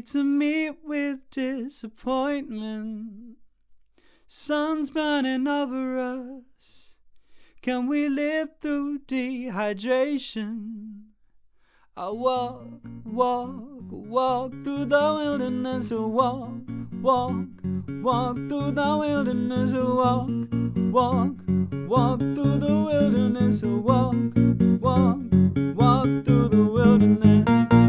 to meet with disappointment. Sun's burning over us. Can we live through dehydration? I walk, walk, walk through the wilderness. Walk, walk, walk through the wilderness. Walk, walk, walk through the wilderness. Walk, walk, walk through the wilderness.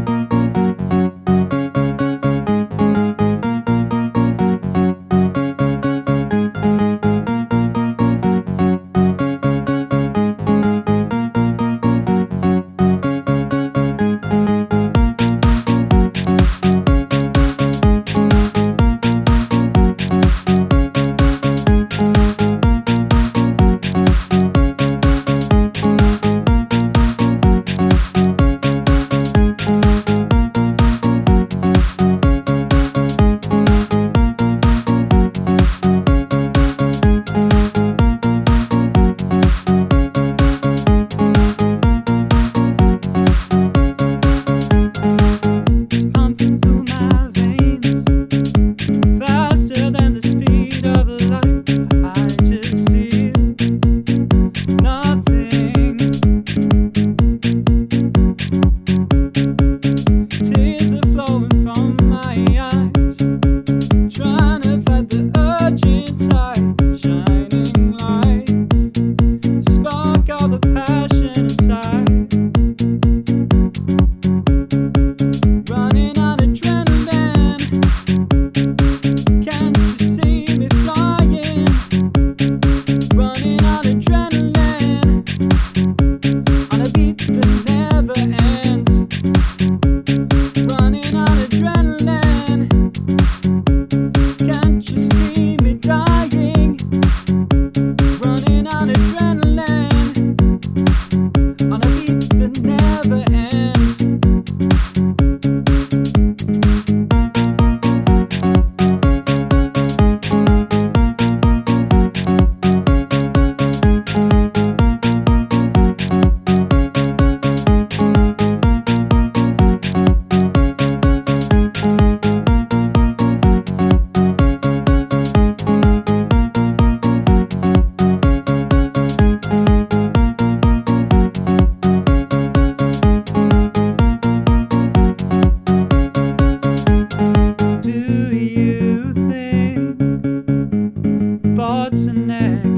Thoughts and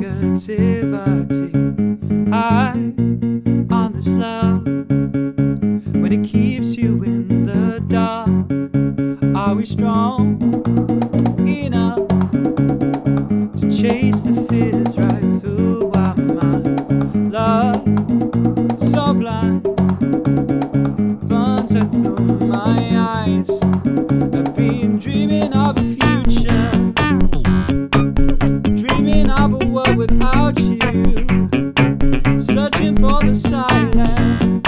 negativity high on this love when it keeps you in the dark. Are we strong enough to chase the fears right through our minds? Love so blind burns right through my eyes. I've been dreaming of a future, dreaming of a world without you, searching for the silence.